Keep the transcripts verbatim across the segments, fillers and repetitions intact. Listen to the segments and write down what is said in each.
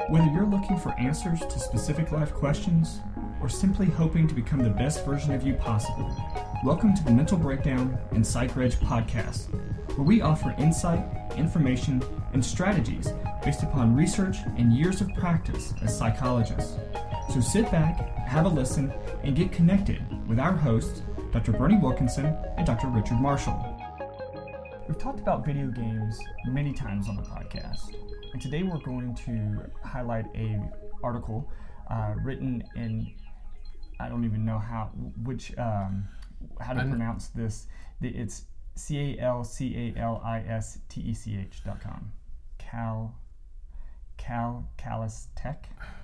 Whether you're looking for answers to specific life questions or simply hoping to become the best version of you possible, welcome to the Mental Breakdown and PsychReg podcast, where we offer insight, information, and strategies based upon research and years of practice as psychologists. So sit back, have a listen, and get connected with our hosts, Doctor Bernie Wilkinson and Doctor Richard Marshall. We've talked about video games many times on the podcast, and today we're going to highlight a article uh, written in, I don't even know how, which, um, how to I'm, pronounce this. It's C A L C A L I S T E C H dot com. Cal, Cal, Calistech?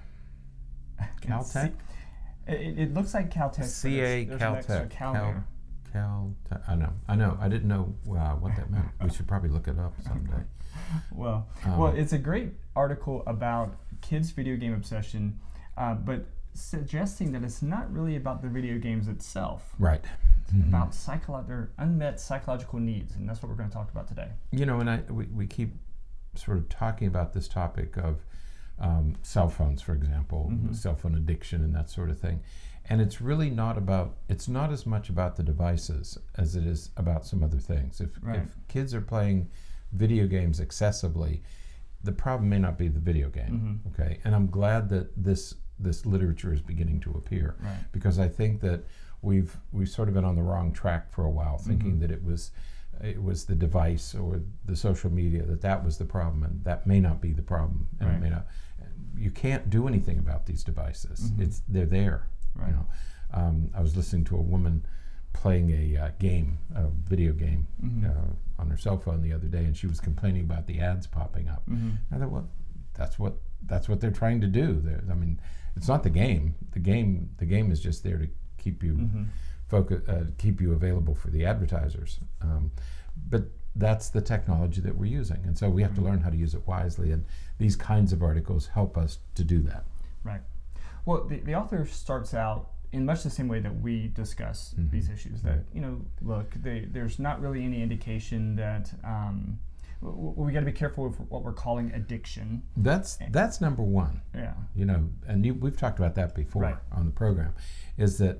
Caltech? It, it looks like Caltech. C A Caltech. Cal, Cal, Cal, I know, I know. I didn't know uh, what that meant. We should probably look it up someday. Well, um, well, it's a great article about kids' video game obsession, uh, but suggesting that it's not really about the video games itself. Right. It's mm-hmm. about psycholo- their unmet psychological needs, and that's what we're going to talk about today. You know, and I we, we keep sort of talking about this topic of um, cell phones, for example, mm-hmm. cell phone addiction and that sort of thing. And it's really not about, it's not as much about the devices as it is about some other things. If, right. if kids are playing video games excessively, the problem may not be the video game, mm-hmm. okay? And I'm glad that this this literature is beginning to appear, right. because I think that we've we've sort of been on the wrong track for a while, thinking mm-hmm. that it was it was the device or the social media, that that was the problem, and that may not be the problem, and right. it may not. You can't do anything about these devices. Mm-hmm. It's they're there. Right. You know, um, I was listening to a woman playing a uh, game, a video game, mm-hmm. uh, on her cell phone the other day, and she was complaining about the ads popping up. Mm-hmm. I thought, well, that's what that's what they're trying to do. They're, I mean, it's not the game. The game, the game is just there to keep you mm-hmm. focus, uh, keep you available for the advertisers. Um, but that's the technology that we're using, and so we have mm-hmm. to learn how to use it wisely. And these kinds of articles help us to do that. Right. Well, the, the author starts out in much the same way that we discuss mm-hmm. these issues. That, you know, look, they, there's not really any indication that um, w- we got to be careful with what we're calling addiction. That's that's number one. Yeah. You know, and you, we've talked about that before right. on the program, is that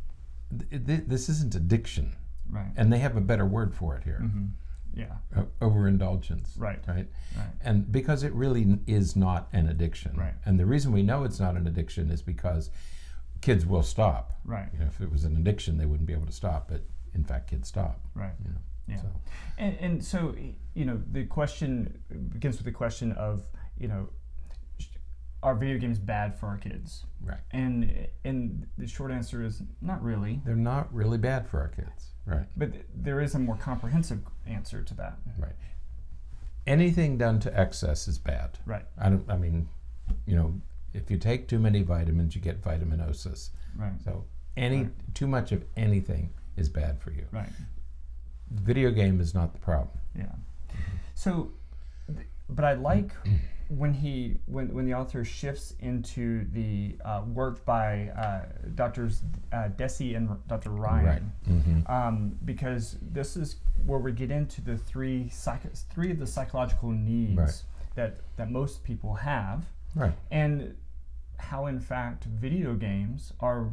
th- th- this isn't addiction. Right. And they have a better word for it here. Mm-hmm. Yeah. Uh, overindulgence. Right. Right. Right. And because it really n- is not an addiction. Right. And the reason we know it's not an addiction is because kids will stop. Right. You know, if it was an addiction, they wouldn't be able to stop. But in fact, kids stop. Right. You know, yeah. So. And, and so, you know, the question begins with the question of, you know, are video games bad for our kids? Right. And and the short answer is not really. They're not really bad for our kids. Right. But there is a more comprehensive answer to that. Right. Anything done to excess is bad. Right. I don't. I mean, you know, if you take too many vitamins, you get vitaminosis. Right. So any right. too much of anything is bad for you. Right. The video game is not the problem. Yeah. Mm-hmm. So, th- but I like when he when when the author shifts into the uh, work by uh, Doctors uh, Deci and Doctor Ryan, Right. Mm-hmm. um, because this is where we get into the three psych- three of the psychological needs Right. that that most people have, Right. and how in fact video games are,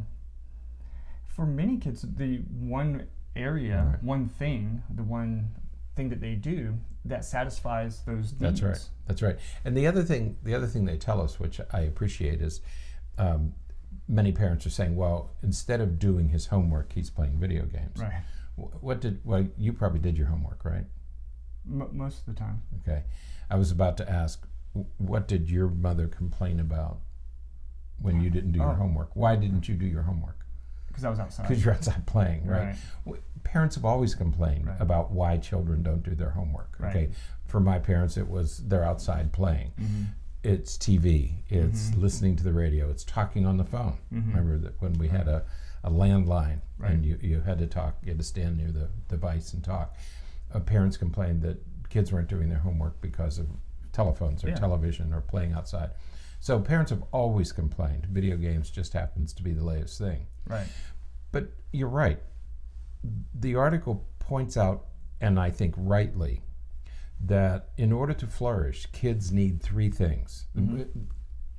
for many kids, the one area, Right. one thing, the one thing that they do that satisfies those needs. That's right. That's right. And the other thing, the other thing they tell us, which I appreciate, is um, many parents are saying, well, instead of doing his homework, he's playing video games. Right. What did? Well, you probably did your homework, right? M- most of the time. Okay. I was about to ask, what did your mother complain about when you didn't do your Oh. homework? Why didn't you do your homework? Because I was outside. Because you're outside playing, right? Right. W- Parents have always complained Right. about why children don't do their homework. Right. Okay. For my parents, it was they're outside playing. Mm-hmm. It's T V. It's Mm-hmm. listening to the radio. It's talking on the phone. Mm-hmm. Remember that when we had a, a landline Right. and you, you had to talk, you had to stand near the device and talk. Uh, parents complained that kids weren't doing their homework because of telephones or Yeah. television or playing outside. So parents have always complained. Video games just happens to be the latest thing. Right. But you're right. The article points out, and I think rightly, that in order to flourish, kids need three things. Mm-hmm.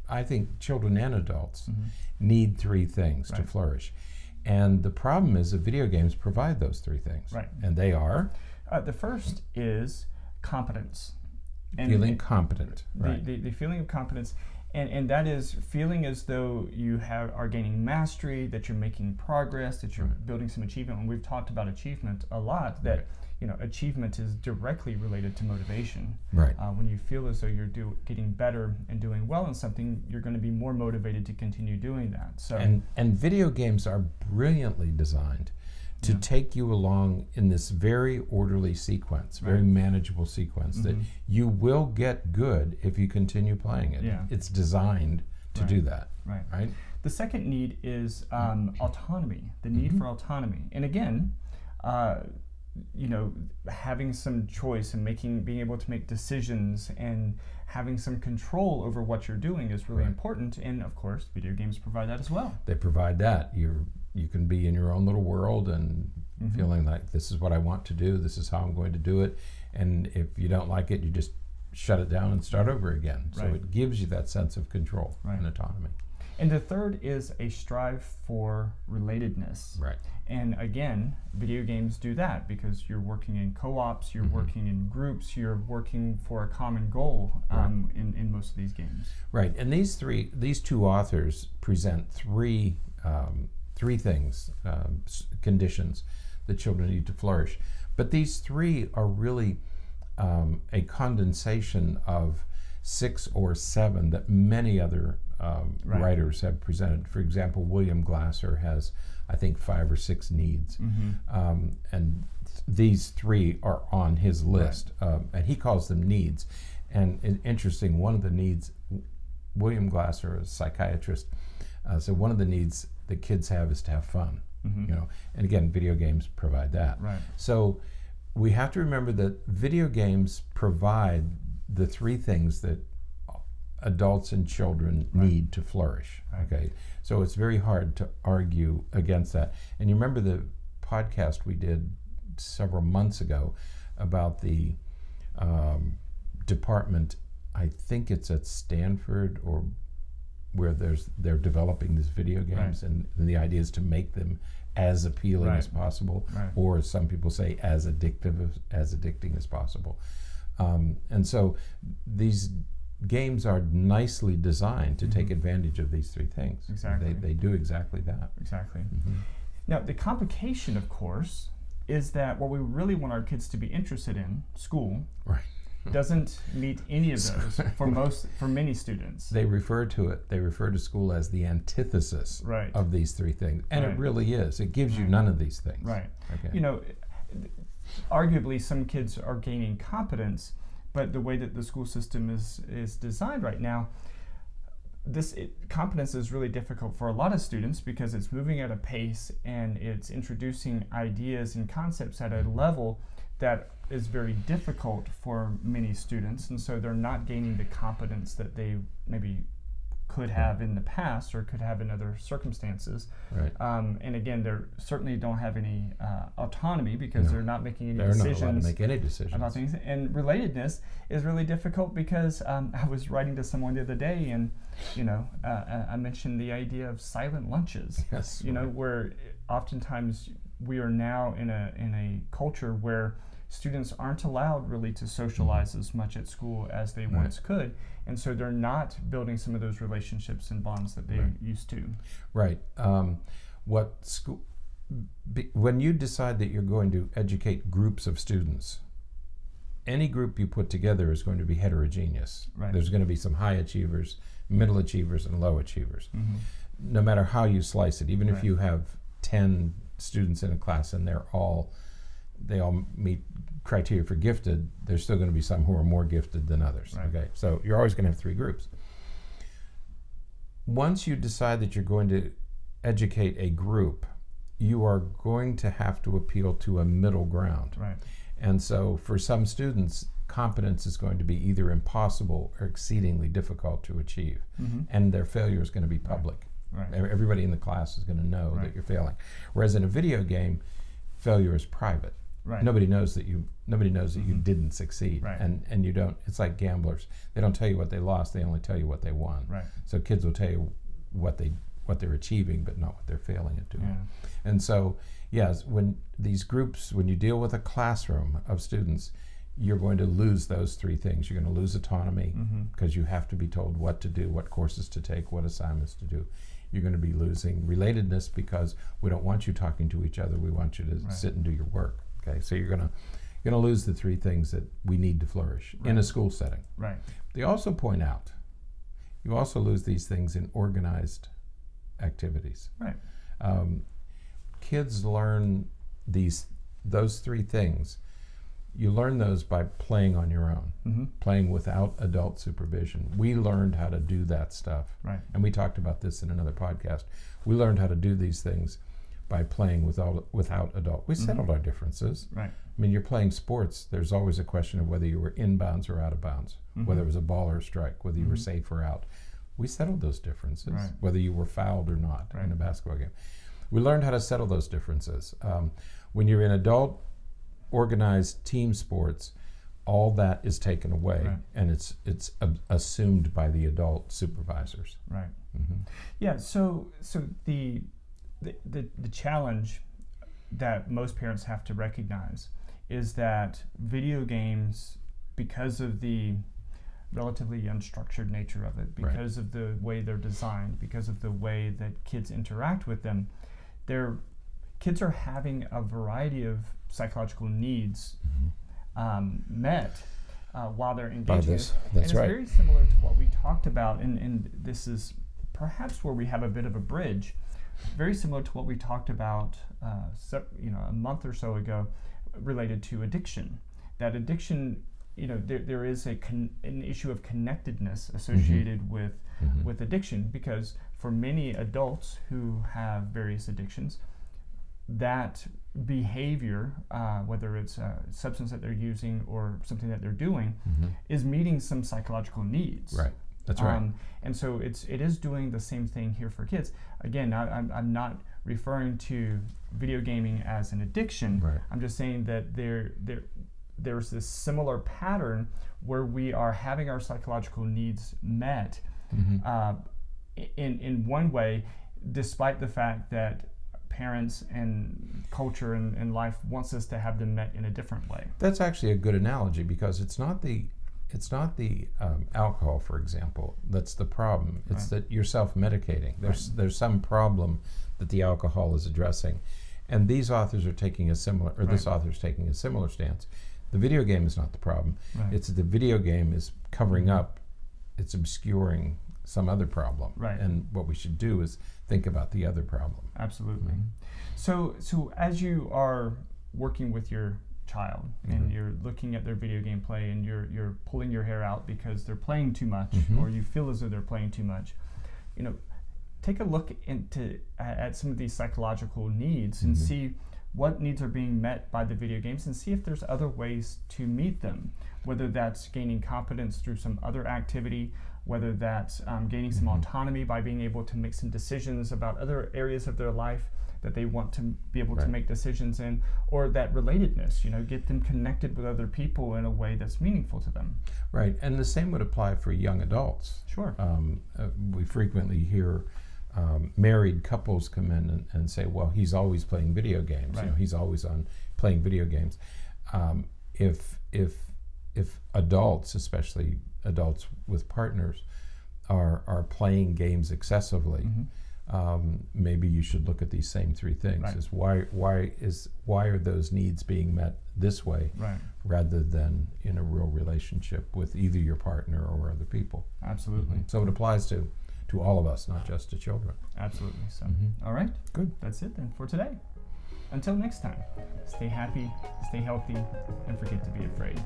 I think children and adults Mm-hmm. need three things Right. to flourish. And the problem is that video games provide those three things. Right. And they are Uh, the first is competence. And feeling it- competent. the, Right. the, the feeling of competence, and, and that is feeling as though you have are gaining mastery, that you're making progress, that you're Right. building some achievement. And we've talked about achievement a lot, that Right. you know achievement is directly related to motivation. Right. Uh, when you feel as though you're do, getting better and doing well in something, you're going to be more motivated to continue doing that. So And and video games are brilliantly designed to Yeah. take you along in this very orderly sequence, very Right. manageable sequence that Mhm. you will get good if you continue playing it. Yeah. It's designed to Right. do that, right. right? The second need is um, autonomy, the need Mhm. for autonomy. And again, uh, you know, having some choice and making, being able to make decisions and having some control over what you're doing is really Right. important. And of course, video games provide that as well. They provide that. You you can be in your own little world and Mhm. feeling like this is what I want to do, this is how I'm going to do it. And if you don't like it, you just shut it down and start over again. So Right. it gives you that sense of control Right. and autonomy. And the third is a strive for relatedness. Right. And again, video games do that because you're working in co-ops, you're Mhm. working in groups, you're working for a common goal um, in, in most of these games. Right, and these three, these two authors present three, um, three things, um, s- conditions that children need to flourish. But these three are really um, a condensation of six or seven that many other um, Right. writers have presented. For example, William Glasser has, I think, five or six needs, Mm-hmm. um, and th- these three are on his list, um, and he calls them needs. And it, interesting, one of the needs, William Glasser, a psychiatrist, uh, so one of the needs that kids have is to have fun. Mm-hmm. You know, and again, video games provide that. Right. So we have to remember that video games provide the three things that adults and children Right. need to flourish. Right. Okay, so it's very hard to argue against that. And you remember the podcast we did several months ago about the um, department, I think it's at Stanford, or where there's they're developing these video games, Right. and, and the idea is to make them as appealing Right. as possible, Right. or as some people say, as addictive as, as addicting as possible. Um, and so these games are nicely designed to take Mhm. advantage of these three things. Exactly. They, they do exactly that. Exactly. Mhm. Now, the complication, of course, is that what we really want our kids to be interested in, school, Right. doesn't meet any of those for most, for many students. They refer to it, they refer to school as the antithesis Right. of these three things. And Right. it really is. It gives you Right. none of these things. Right. Okay. You know, arguably some kids are gaining competence, but the way that the school system is is designed right now, this it, competence is really difficult for a lot of students because it's moving at a pace and it's introducing ideas and concepts at a level that is very difficult for many students, and so they're not gaining the competence that they maybe could have in the past or could have in other circumstances. Right. Um, and again, they certainly don't have any uh, autonomy because No. they're not making any They're not allowed decisions to make any decisions. about things. And relatedness is really difficult because um, I was writing to someone the other day, and you know, uh, I mentioned the idea of silent lunches. Yes. You know, right. where oftentimes we are now in a in a culture where students aren't allowed really to socialize as much at school as they Right. once could, and so they're not building some of those relationships and bonds that they Right. used to. Right. Um, what school? Be, when you decide that you're going to educate groups of students, any group you put together is going to be heterogeneous. Right. There's going to be some high achievers, middle achievers, and low achievers. Mm-hmm. No matter how you slice it, even if Right. you have ten students in a class and they're all they all meet criteria for gifted, there's still going to be some who are more gifted than others. Right. Okay, so you're always going to have three groups. Once you decide that you're going to educate a group, you are going to have to appeal to a middle ground. Right. And so for some students, competence is going to be either impossible or exceedingly difficult to achieve. Mm-hmm. And their failure is going to be public. Right. Ev- Everybody in the class is going to know Right. that you're failing. Whereas in a video game, failure is private. Right. Nobody knows that you. Nobody knows that mm-hmm. you didn't succeed, right. and and you don't. It's like gamblers. They don't tell you what they lost. They only tell you what they won. Right. So kids will tell you what they what they're achieving, but not what they're failing at doing. Yeah. And so, yes, when these groups, when you deal with a classroom of students, you're going to lose those three things. You're going to lose autonomy because mm-hmm. you have to be told what to do, what courses to take, what assignments to do. You're going to be losing relatedness because we don't want you talking to each other. We want you to right. sit and do your work. Okay, so you're going to you're going to lose the three things that we need to flourish right. in a school setting. Right. They also point out you also lose these things in organized activities. Right. Um, kids learn these those three things. You learn those by playing on your own, mm-hmm. playing without adult supervision. We learned how to do that stuff. Right. And we talked about this in another podcast. We learned how to do these things by playing without without adult. We settled mm-hmm. our differences. Right. I mean, you're playing sports. There's always a question of whether you were inbounds or out of bounds, mm-hmm. whether it was a ball or a strike, whether you mm-hmm. were safe or out. We settled those differences, right. whether you were fouled or not right. in a basketball game. We learned how to settle those differences. Um, when you're in adult organized team sports, all that is taken away right. and it's it's ab- assumed by the adult supervisors. Right. Mm-hmm. Yeah. So so the, the the the challenge that most parents have to recognize is that video games, because of the relatively unstructured nature of it, because right. of the way they're designed, because of the way that kids interact with them, they're kids are having a variety of psychological needs mm-hmm. um, met uh, while they're engaging. This, that's and it's right. very similar to what we talked about, and, and this is perhaps where we have a bit of a bridge. Very similar to what we talked about, uh, sep- you know, a month or so ago, related to addiction. That addiction, you know, there there is a con- an issue of connectedness associated mm-hmm. with mm-hmm. with addiction, because for many adults who have various addictions, that behavior, uh, whether it's a substance that they're using or something that they're doing, mm-hmm. is meeting some psychological needs. Right. That's right. Um, and so it's it is doing the same thing here for kids. Again, I, I'm I'm not referring to video gaming as an addiction. Right. I'm just saying that there there there's this similar pattern where we are having our psychological needs met mm-hmm. uh, in in one way, despite the fact that parents and culture and, and life wants us to have them met in a different way. That's actually a good analogy, because it's not the it's not the um, alcohol, for example, that's the problem. It's right. that you're self-medicating. There's right. there's some problem that the alcohol is addressing, and these authors are taking a similar, or right. this author is taking a similar stance. The video game is not the problem. Right. It's the video game is covering up, it's obscuring some other problem. Right. And what we should do is think about the other problem. Absolutely. Mm-hmm. So so as you are working with your child mm-hmm. and you're looking at their video game play and you're you're pulling your hair out because they're playing too much mm-hmm. or you feel as though they're playing too much, you know, take a look into at, at some of these psychological needs and mm-hmm. see what needs are being met by the video games, and see if there's other ways to meet them, whether that's gaining competence through some other activity, whether that's um, gaining some mm-hmm. autonomy by being able to make some decisions about other areas of their life that they want to be able right. to make decisions in, or that relatedness, you know, get them connected with other people in a way that's meaningful to them. Right, and the same would apply for young adults. Sure. Um, uh, we frequently hear um, married couples come in and, and say, well, he's always playing video games. Right. You know, he's always on playing video games. Um, if if if adults, especially adults with partners, are are playing games excessively, mm-hmm. um, maybe you should look at these same three things. Right. Is why why is why are those needs being met this way, right. rather than in a real relationship with either your partner or other people? Absolutely. Mm-hmm. So it applies to to all of us, not just to children. Absolutely. So, mm-hmm. all right, good. That's it then for today. Until next time, stay happy, stay healthy, and forget to be afraid.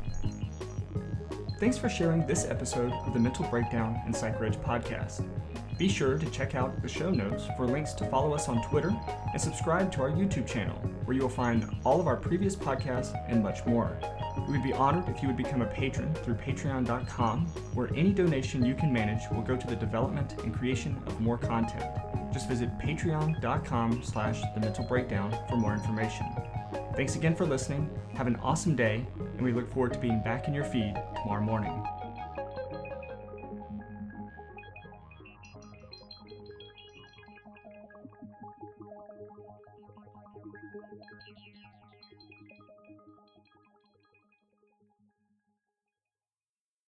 Thanks for sharing this episode of the Mental Breakdown and PsychReg podcast. Be sure to check out the show notes for links to follow us on Twitter and subscribe to our YouTube channel, where you will find all of our previous podcasts and much more. We would be honored if you would become a patron through patreon dot com, where any donation you can manage will go to the development and creation of more content. Just visit patreon dot com slash the mental breakdown for more information. Thanks again for listening. Have an awesome day, and we look forward to being back in your feed tomorrow morning. Thank you.